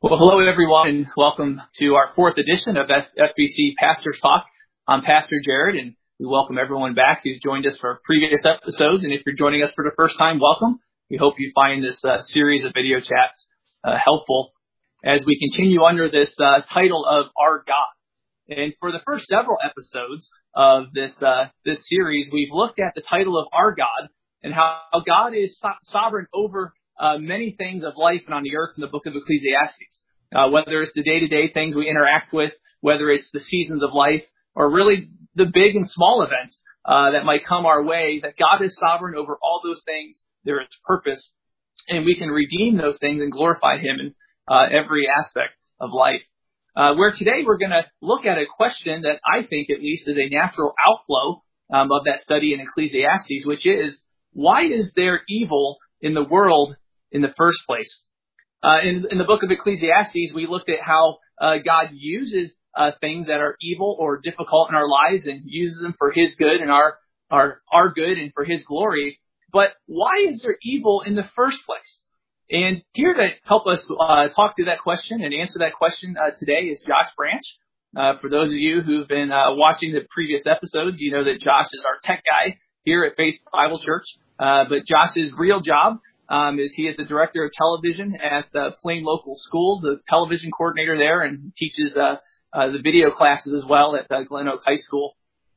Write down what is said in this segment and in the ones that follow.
Well, hello everyone, and welcome to our fourth edition of FBC Pastors Talk. I'm Pastor Jared, and we welcome everyone back who's joined us for previous episodes. And if you're joining us for the first time, welcome. We hope you find this series of video chats helpful as we continue under this title of Our God. And for the first several episodes of this series, we've looked at the title of Our God and how God is sovereign over many things of life and on the earth in the book of Ecclesiastes. Whether it's the day-to-day things we interact with, whether it's the seasons of life, or really the big and small events that might come our way, that God is sovereign over all those things. There is purpose, and we can redeem those things and glorify Him in every aspect of life. Where today we're going to look at a question that I think at least is a natural outflow of that study in Ecclesiastes, which is, why is there evil in the world in the first place? In the book of Ecclesiastes, we looked at how God uses things that are evil or difficult in our lives and uses them for His good and our good and for His glory. But why is there evil in the first place? And here to help us talk through that question and answer that question today is Josh Branch. For those of you who've been watching the previous episodes, you know that Josh is our tech guy here at Faith Bible Church. But Josh's real job is he is the director of television at Plain Local Schools, the television coordinator there, and teaches the video classes as well at Glen Oak High School.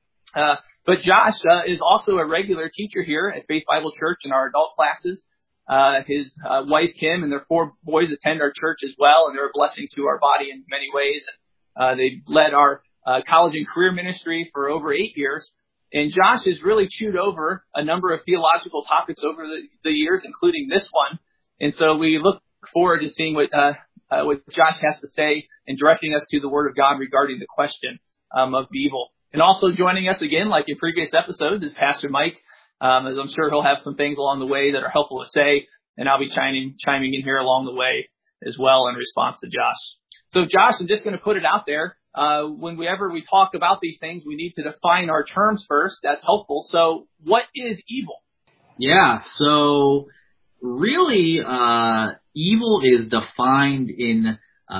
But Josh is also a regular teacher here at Faith Bible Church in our adult classes. His wife, Kim, and their 4 boys attend our church as well, and they're a blessing to our body in many ways. They led our college and career ministry for over 8 years. And Josh has really chewed over a number of theological topics over the years, including this one. And so we look forward to seeing what Josh has to say and directing us to the Word of God regarding the question of evil. And also joining us again, like in previous episodes, is Pastor Mike. As I'm sure he'll have some things along the way that are helpful to say, and I'll be chiming in here along the way as well in response to Josh. So Josh, I'm just going to put it out there. Whenever we talk about these things, we need to define our terms first. That's helpful. So what is evil? Yeah, so really, evil is defined in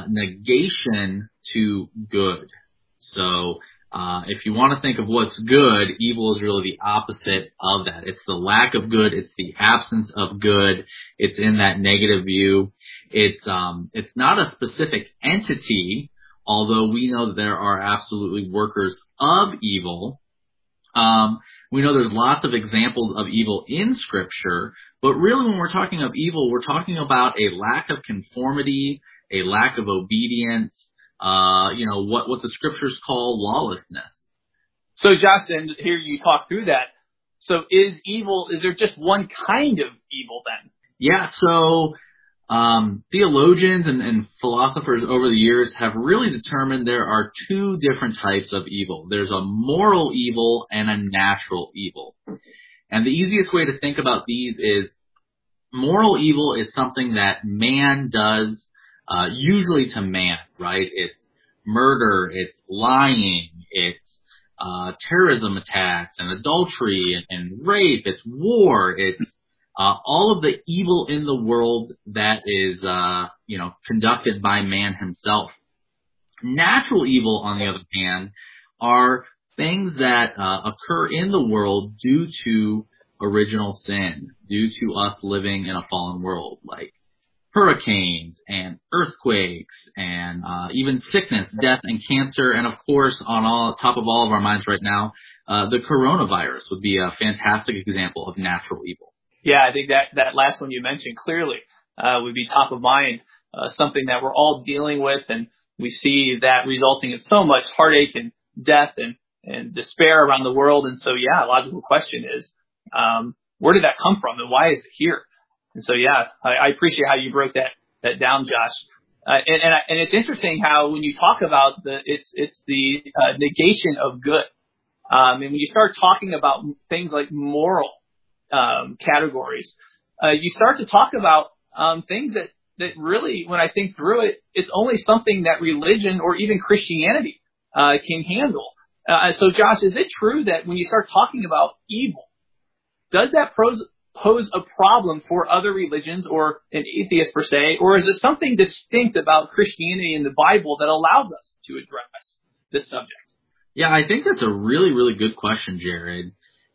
negation to good. So if you want to think of what's good, evil is really the opposite of that. It's the lack of good. It's the absence of good. It's in that negative view. It's not a specific entity, although we know that there are absolutely workers of evil. We know there's lots of examples of evil in Scripture, but really when we're talking of evil, we're talking about a lack of conformity, a lack of obedience, what the Scriptures call lawlessness. So Josh, and here you talk through that. So is there just one kind of evil then? Yeah, so theologians and philosophers over the years have really determined there are 2 different types of evil. There's a moral evil and a natural evil. And the easiest way to think about these is moral evil is something that man does, usually to man, right? It's murder, it's lying, it's terrorism attacks and adultery and rape, it's war, it's all of the evil in the world that is, conducted by man himself. Natural evil, on the other hand, are things that occur in the world due to original sin, due to us living in a fallen world, like hurricanes and earthquakes and even sickness, death, and cancer. And of course, on top of all of our minds right now, the coronavirus would be a fantastic example of natural evil. Yeah, I think that last one you mentioned clearly would be top of mind, something that we're all dealing with, and we see that resulting in so much heartache and death and despair around the world. And so, yeah, a logical question is, where did that come from, and why is it here? And so, yeah, I appreciate how you broke that down, Josh. And it's interesting how when you talk about it's the negation of good, and when you start talking about things like moral categories, you start to talk about things that really, when I think through it, it's only something that religion or even Christianity can handle. So, Josh, is it true that when you start talking about evil, does that pose a problem for other religions or an atheist per se, or is it something distinct about Christianity and the Bible that allows us to address this subject? Yeah, I think that's a really, really good question, Jared.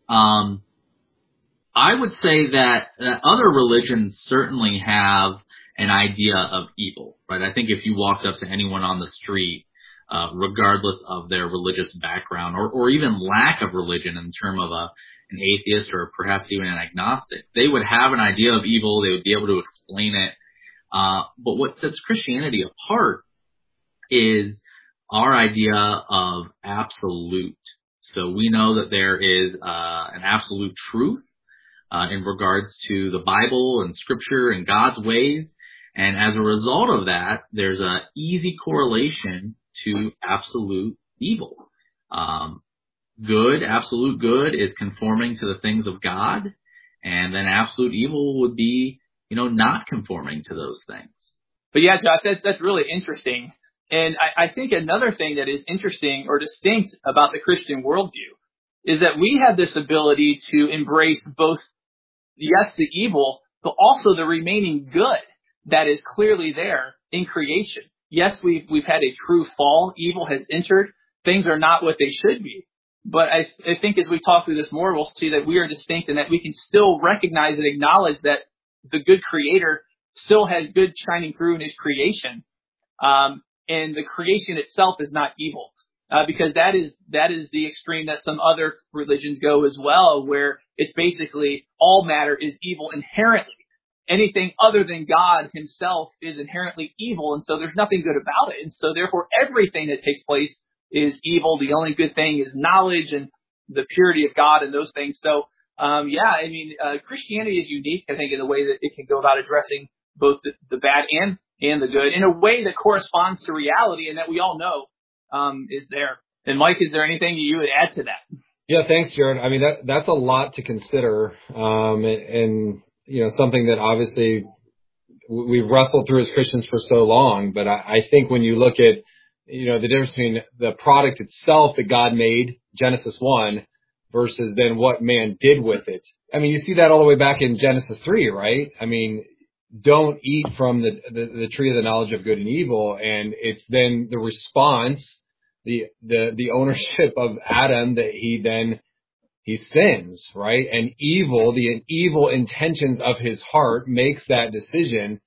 I would say that other religions certainly have an idea of evil, right? I think if you walked up to anyone on the street, regardless of their religious background or even lack of religion in terms of an atheist or perhaps even an agnostic, they would have an idea of evil. They would be able to explain it. But what sets Christianity apart is our idea of absolute. So we know that there is an absolute truth in regards to the Bible and Scripture and God's ways. And as a result of that, there's an easy correlation to absolute evil. Absolute good is conforming to the things of God. And then absolute evil would be, not conforming to those things. But yeah, Josh, that's really interesting. And I think another thing that is interesting or distinct about the Christian worldview is that we have this ability to embrace both, yes, the evil, but also the remaining good that is clearly there in creation. Yes, we've had a true fall. Evil has entered. Things are not what they should be. But I think as we talk through this more, we'll see that we are distinct and that we can still recognize and acknowledge that the good Creator still has good shining through in His creation. And the creation itself is not evil. Because that is the extreme that some other religions go as well, where it's basically all matter is evil inherently. Anything other than God Himself is inherently evil, and so there's nothing good about it. And so therefore everything that takes place is evil. The only good thing is knowledge and the purity of God and those things. So, Christianity is unique, I think, in the way that it can go about addressing both the bad and the good in a way that corresponds to reality and that we all know is there. And Mike, is there anything you would add to that? Yeah, thanks, Jared. I mean, that's a lot to consider, and something that obviously we've wrestled through as Christians for so long. But I think when you look at, the difference between the product itself that God made, Genesis 1, versus then what man did with it. I mean, you see that all the way back in Genesis 3, right? I mean, don't eat from the tree of the knowledge of good and evil, and it's then the response, the ownership of Adam that he sins, right? And the evil intentions of his heart makes that decision,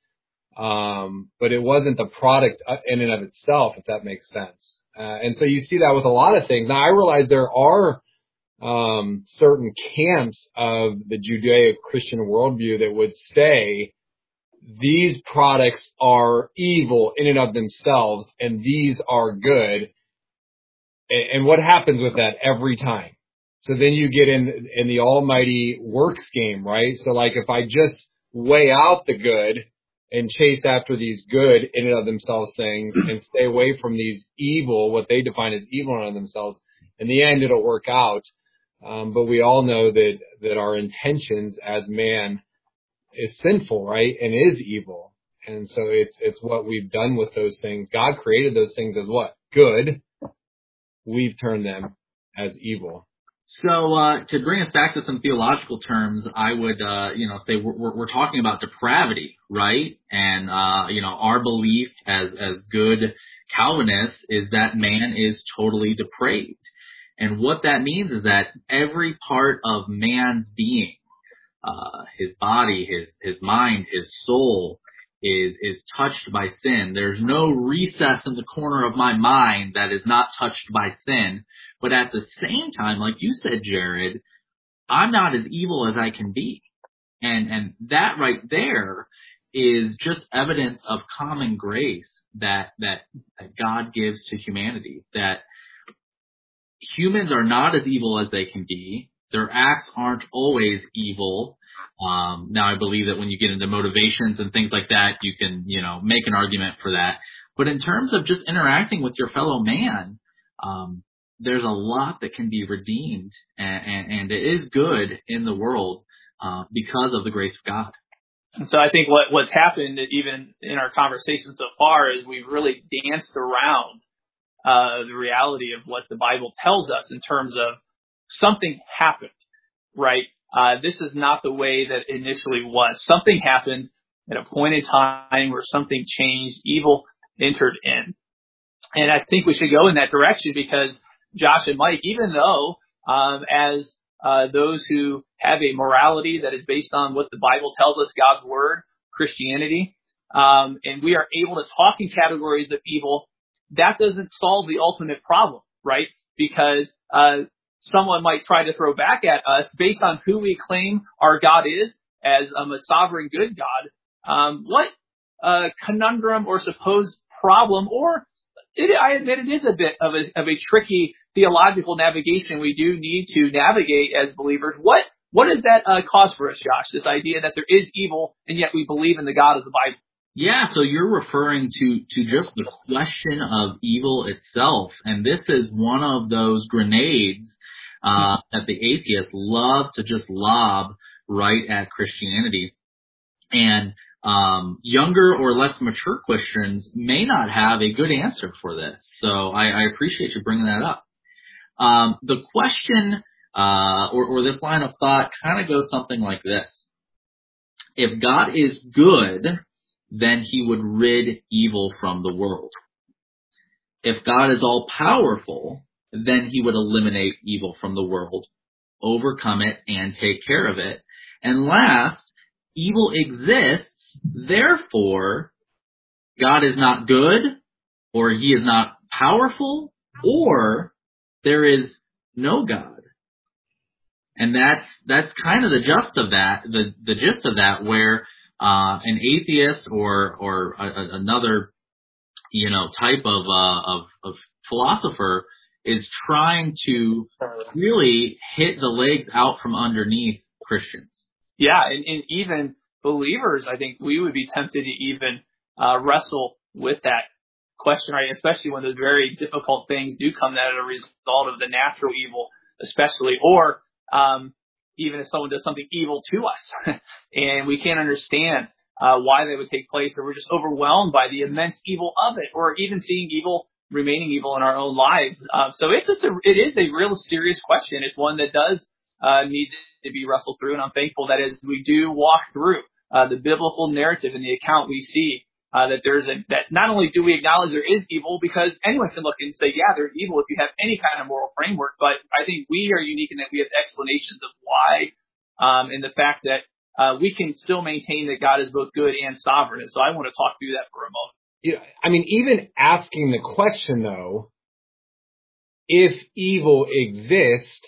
but it wasn't the product in and of itself, if that makes sense. And so you see that with a lot of things. Now I realize there are certain camps of the Judeo-Christian worldview that would say these products are evil in and of themselves, and these are good. And what happens with that every time? So then you get in the almighty works game, right? So like if I just weigh out the good and chase after these good in and of themselves things and stay away from these evil, what they define as evil in and of themselves, in the end it'll work out. But we all know that our intentions as man is sinful, right? And is evil. And so it's what we've done with those things. God created those things as what? Good. We've turned them as evil. So, to bring us back to some theological terms, I would, say we're talking about depravity, right? And, our belief as good Calvinists is that man is totally depraved. And what that means is that every part of man's being, his body, his mind, his soul is touched by sin. There's no recess in the corner of my mind that is not touched by sin. But at the same time, like you said, Jared, I'm not as evil as I can be. And that right there is just evidence of common grace that God gives to humanity, that humans are not as evil as they can be. Their acts aren't always evil. Now I believe that when you get into motivations and things like that, you can, make an argument for that. But in terms of just interacting with your fellow man, there's a lot that can be redeemed and it is good in the world, because of the grace of God. And so I think what's happened even in our conversation so far is we've really danced around the reality of what the Bible tells us in terms of something happened, right? this is not the way that it initially was. Something happened at a point in time where something changed, evil entered in. And I think we should go in that direction because Josh and Mike, even though as those who have a morality that is based on what the Bible tells us, God's word, Christianity, and we are able to talk in categories of evil, that doesn't solve the ultimate problem, right? Because someone might try to throw back at us based on who we claim our God is as a sovereign good God. What conundrum or supposed problem, or I admit it is a bit of a tricky theological navigation we do need to navigate as believers. What does that cause for us, Josh? This idea that there is evil and yet we believe in the God of the Bible. Yeah, so you're referring to just the question of evil itself, and this is one of those grenades that the atheists love to just lob right at Christianity. And younger or less mature Christians may not have a good answer for this. So I appreciate you bringing that up. The question or this line of thought kind of goes something like this. If God is good, then he would rid evil from the world. If God is all powerful, then he would eliminate evil from the world, overcome it, and take care of it. And last, evil exists, therefore, God is not good, or he is not powerful, or there is no God. And that's kind of the gist of that, the gist of that, where an atheist or another, type of philosopher is trying to really hit the legs out from underneath Christians. Yeah, and even believers, I think we would be tempted to even wrestle with that question, right? Especially when those very difficult things do come as a result of the natural evil, especially, or even if someone does something evil to us and we can't understand why they would take place, or we're just overwhelmed by the immense evil of it, or even seeing evil, remaining evil in our own lives. So it is a real serious question. It's one that does need to be wrestled through, and I'm thankful that as we do walk through the biblical narrative and the account, we see that not only do we acknowledge there is evil, because anyone can look and say, yeah, there's evil if you have any kind of moral framework, but I think we are unique in that we have explanations of why, and the fact that we can still maintain that God is both good and sovereign. And so I want to talk through that for a moment. Yeah, I mean, even asking the question, though, if evil exists,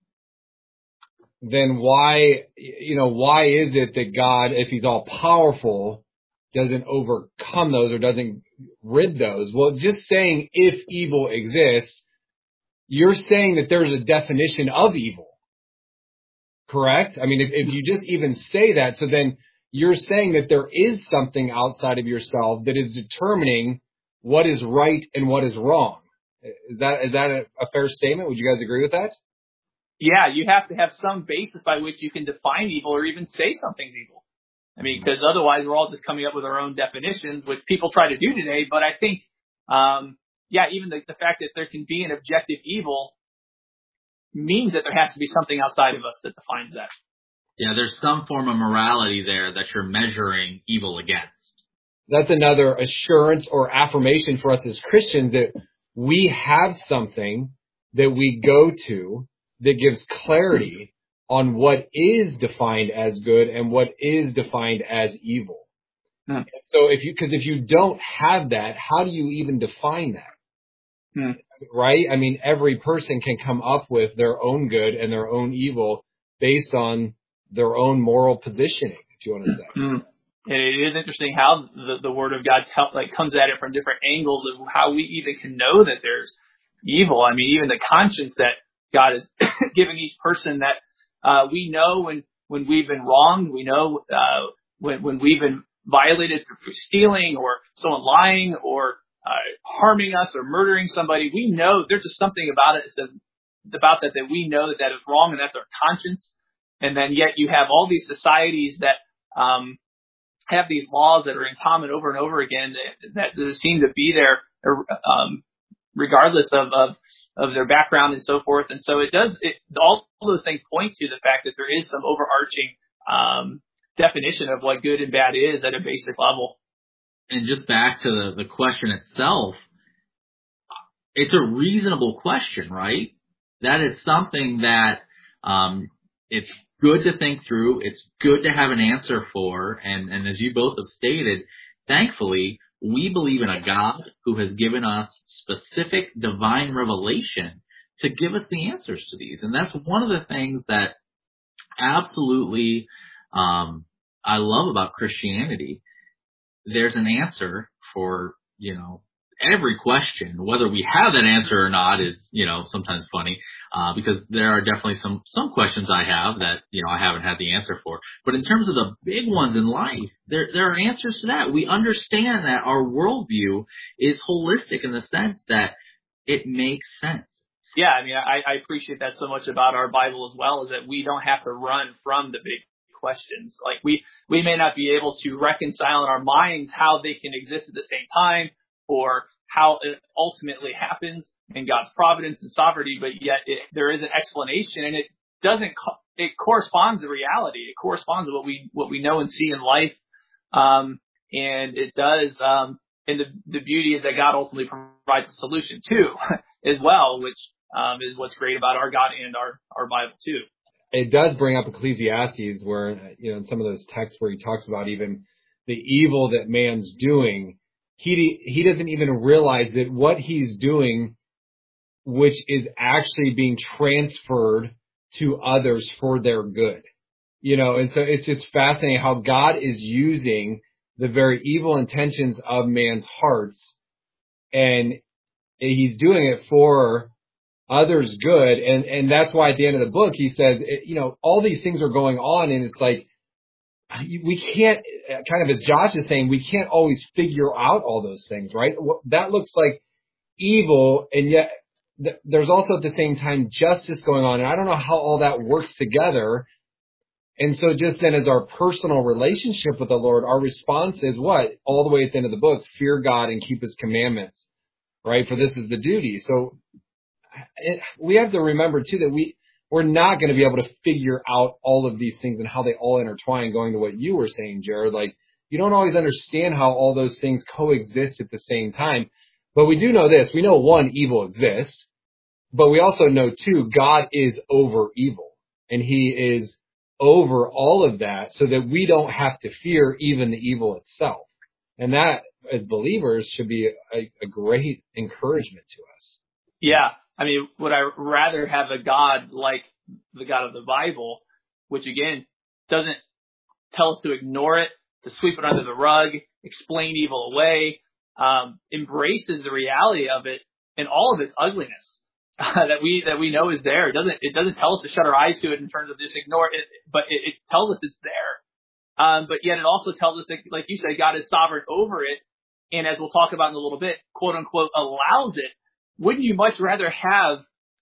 then why is it that God, if he's all powerful, doesn't overcome those or doesn't rid those? Well, just saying if evil exists, you're saying that there's a definition of evil, correct? I mean, if you just even say that, so then you're saying that there is something outside of yourself that is determining what is right and what is wrong. Is that a fair statement? Would you guys agree with that? Yeah, you have to have some basis by which you can define evil or even say something's evil. I mean, because otherwise we're all just coming up with our own definitions, which people try to do today. But I think, even the fact that there can be an objective evil means that there has to be something outside of us that defines that. Yeah, there's some form of morality there that you're measuring evil against. That's another assurance or affirmation for us as Christians that we have something that we go to that gives clarity on what is defined as good and what is defined as evil. So if you don't have that, how do you even define that? Right? I mean, every person can come up with their own good and their own evil based on their own moral positioning, if you want to say. It is interesting how the Word of God comes at it from different angles of how we even can know that there's evil. I mean, even the conscience that God has given each person, that we know when we've been wronged, we know when we've been violated through stealing or someone lying or harming us or murdering somebody. We know there's just something about it that we know that is wrong, and that's our conscience. And then yet you have all these societies that have these laws that are in common over and over again that seem to be there regardless of their background and so forth. And so all those things point to the fact that there is some overarching definition of what good and bad is at a basic level. And just back to the question itself, it's a reasonable question, right? That is something that it's good to think through. It's good to have an answer for. And as you both have stated, thankfully, we believe in a God who has given us specific divine revelation to give us the answers to these. And that's one of the things that absolutely I love about Christianity. There's an answer for, every question. Whether we have that answer or not is, sometimes funny, because there are definitely some questions I have that, I haven't had the answer for. But in terms of the big ones in life, there are answers to that. We understand that our worldview is holistic in the sense that it makes sense. Yeah, I mean, I appreciate that so much about our Bible as well, is that we don't have to run from the big questions. Like we may not be able to reconcile in our minds how they can exist at the same time, or how it ultimately happens in God's providence and sovereignty, but yet there is an explanation, and it corresponds to reality. It corresponds to what we know and see in life. And it does, and the beauty is that God ultimately provides a solution too, as well, which, is what's great about our God and our Bible too. It does bring up Ecclesiastes where, in some of those texts where he talks about even the evil that man's doing, he doesn't even realize that what he's doing, which is actually being transferred to others for their good. And so it's just fascinating how God is using the very evil intentions of man's hearts, and he's doing it for others' good. And that's why at the end of the book, he says, all these things are going on, and it's like, we can't, kind of as Josh is saying, we can't always figure out all those things, right? That looks like evil, and yet there's also at the same time justice going on. And I don't know how all that works together. And so just then as our personal relationship with the Lord, our response is what? All the way at the end of the book, fear God and keep his commandments, right? For this is the duty. So we have to remember too that we're not going to be able to figure out all of these things and how they all intertwine, going to what you were saying, Jared. Like, you don't always understand how all those things coexist at the same time. But we do know this. We know, one, evil exists. But we also know, two, God is over evil. And he is over all of that so that we don't have to fear even the evil itself. And that, as believers, should be a great encouragement to us. Yeah. I mean, would I rather have a God like the God of the Bible, which again doesn't tell us to ignore it, to sweep it under the rug, explain evil away, embraces the reality of it and all of its ugliness that we know is there. It doesn't tell us to shut our eyes to it in terms of just ignore it, but it tells us it's there. But yet it also tells us that, like you said, God is sovereign over it, and as we'll talk about in a little bit, quote unquote, allows it. Wouldn't you much rather have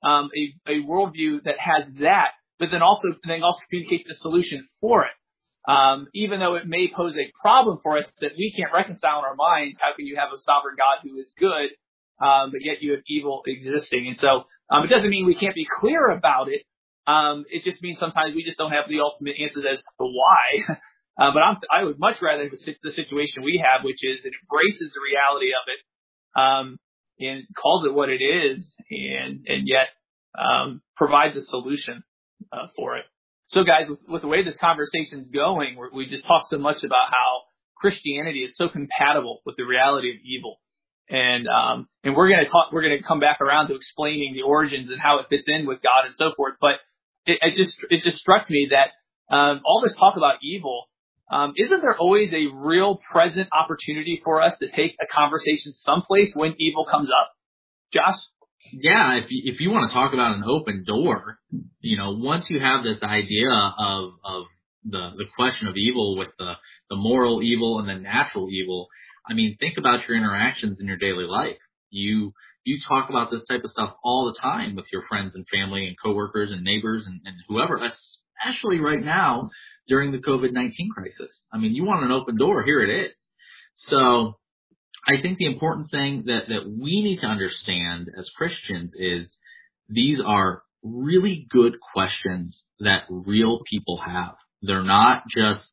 a worldview that has that, but then also communicates the solution for it? Even though it may pose a problem for us that we can't reconcile in our minds, how can you have a sovereign God who is good, but yet you have evil existing? And so it doesn't mean we can't be clear about it. It just means sometimes we just don't have the ultimate answers as to why. But I would much rather have the situation we have, which is it embraces the reality of it, and calls it what it is, and yet provides a solution for it. So guys, with the way this conversation is going, we just talked so much about how Christianity is so compatible with the reality of evil. And we're going to come back around to explaining the origins and how it fits in with God and so forth. But it just struck me that all this talk about evil, isn't there always a real present opportunity for us to take a conversation someplace when evil comes up? Josh? Yeah, if you want to talk about an open door, once you have this idea of the question of evil with the moral evil and the natural evil, I mean, think about your interactions in your daily life. You talk about this type of stuff all the time with your friends and family and coworkers and neighbors and whoever, especially right now during the COVID-19 crisis. I mean, you want an open door, here it is. So I think the important thing that we need to understand as Christians is these are really good questions that real people have. They're not just,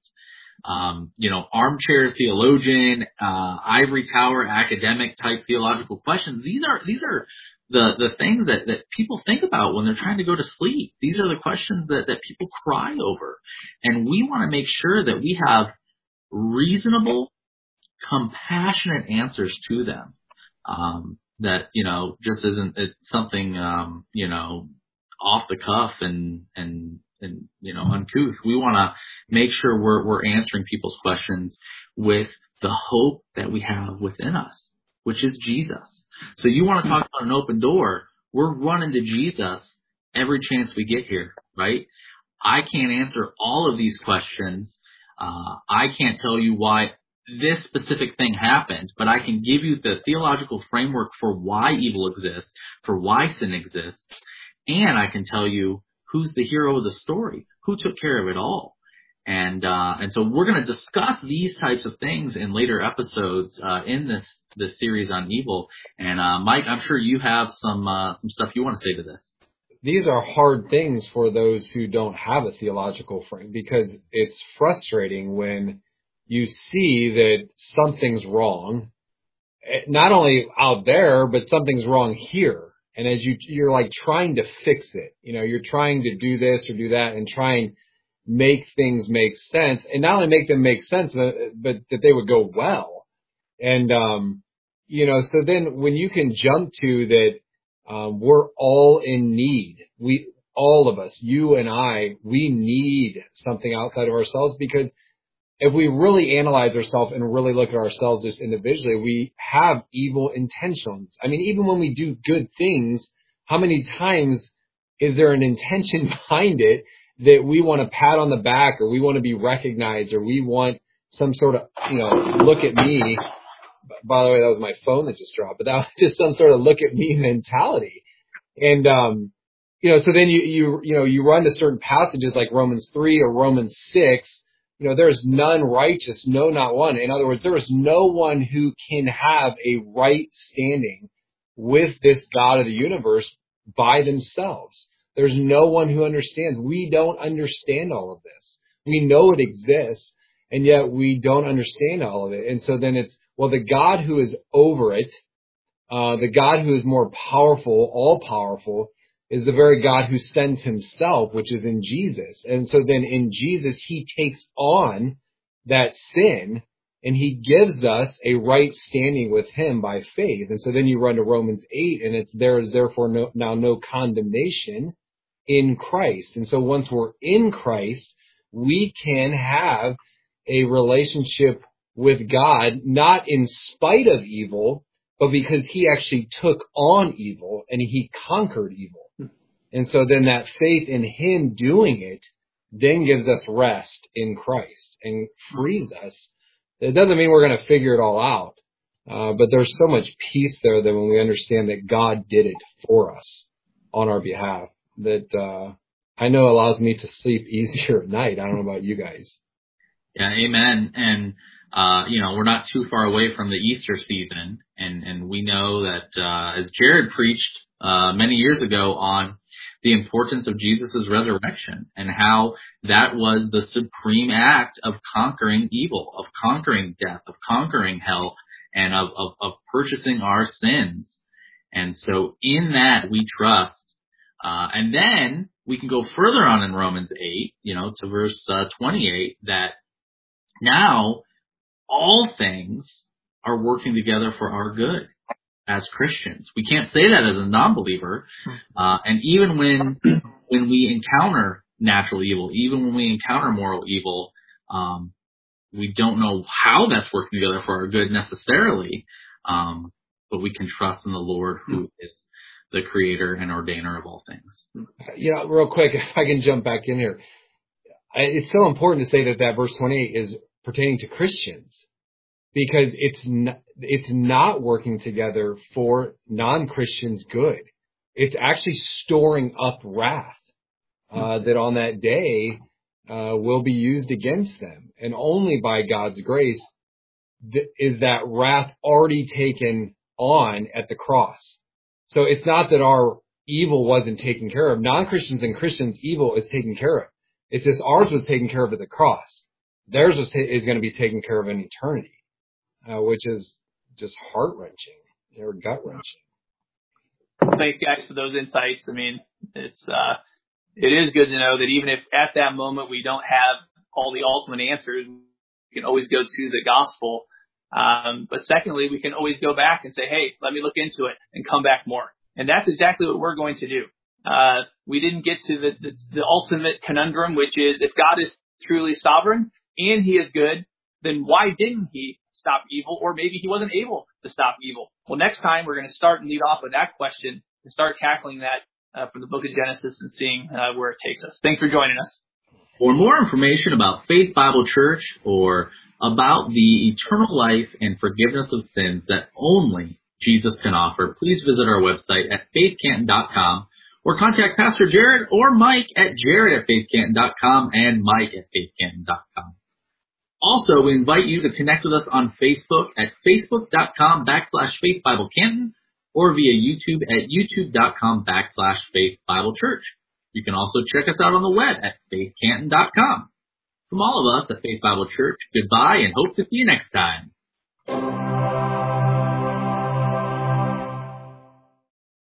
armchair theologian, ivory tower academic type theological questions. These are the things that people think about when they're trying to go to sleep. These are the questions that people cry over. And we want to make sure that we have reasonable, compassionate answers to them. That, just isn't something, off the cuff and uncouth. We want to make sure we're answering people's questions with the hope that we have within us, which is Jesus. So you want to talk about an open door, we're running to Jesus every chance we get here, right? I can't answer all of these questions. I can't tell you why this specific thing happened, but I can give you the theological framework for why evil exists, for why sin exists, and I can tell you who's the hero of the story, who took care of it all. And so we're going to discuss these types of things in later episodes in this series on evil. And Mike, I'm sure you have some stuff you want to say to this. These are hard things for those who don't have a theological frame, because it's frustrating when you see that something's wrong, not only out there, but something's wrong here. And as you're like trying to fix it, you're trying to do this or do that and try and make things make sense, and not only make them make sense, but that they would go well. And, so then when you can jump to that, we're all in need. All of us, you and I, we need something outside of ourselves, because if we really analyze ourselves and really look at ourselves just individually, we have evil intentions. I mean, even when we do good things, how many times is there an intention behind it that we want to pat on the back, or we want to be recognized, or we want some sort of, look at me. By the way, that was my phone that just dropped, but that was just some sort of look at me mentality. And, so then you run to certain passages like Romans 3 or Romans 6. There's none righteous, no, not one. In other words, there is no one who can have a right standing with this God of the universe by themselves. There's no one who understands. We don't understand all of this. We know it exists, and yet we don't understand all of it. And so then it's, well, the God who is over it, the God who is more powerful, all powerful, is the very God who sends himself, which is in Jesus. And so then in Jesus, he takes on that sin and he gives us a right standing with him by faith. And so then you run to Romans 8, and there is therefore now no condemnation in Christ. And so once we're in Christ, we can have a relationship with God, not in spite of evil, but because he actually took on evil and he conquered evil. And so then that faith in him doing it then gives us rest in Christ and frees us. It doesn't mean we're going to figure it all out, but there's so much peace there that when we understand that God did it for us on our behalf, that I know allows me to sleep easier at night. I don't know about you guys. Yeah, amen. And we're not too far away from the Easter season, and we know that as Jared preached many years ago on the importance of Jesus' resurrection and how that was the supreme act of conquering evil, of conquering death, of conquering hell, and of purchasing our sins. And so in that we trust. And then we can go further on in Romans 8, to verse 28, that now all things are working together for our good as Christians. We can't say that as a non-believer. And even when we encounter natural evil, even when we encounter moral evil, we don't know how that's working together for our good necessarily. But we can trust in the Lord, who is the creator and ordainer of all things. Real quick, if I can jump back in here. It's so important to say that verse 28 is pertaining to Christians, because it's not working together for non-Christians' good. It's actually storing up wrath that on that day will be used against them. And only by God's grace is that wrath already taken on at the cross. So it's not that our evil wasn't taken care of. Non-Christians and Christians' evil is taken care of. It's just ours was taken care of at the cross. Theirs is going to be taken care of in eternity, which is just heart-wrenching or gut-wrenching. Thanks, guys, for those insights. I mean, it is good to know that even if at that moment we don't have all the ultimate answers, we can always go to the gospel. But secondly, we can always go back and say, hey, let me look into it and come back more. And that's exactly what we're going to do. We didn't get to the ultimate conundrum, which is if God is truly sovereign and he is good, then why didn't he stop evil? Or maybe he wasn't able to stop evil. Well, next time we're going to start and lead off with that question and start tackling that from the book of Genesis and seeing where it takes us. Thanks for joining us. For more information about Faith Bible Church or about the eternal life and forgiveness of sins that only Jesus can offer, please visit our website at faithcanton.com or contact Pastor Jared or Mike at jared@faithcanton.com and Mike at faithcanton.com. Also, we invite you to connect with us on Facebook at facebook.com/faithbiblecanton or via YouTube at youtube.com/faithbiblechurch. You can also check us out on the web at faithcanton.com. From all of us at Faith Bible Church, goodbye and hope to see you next time.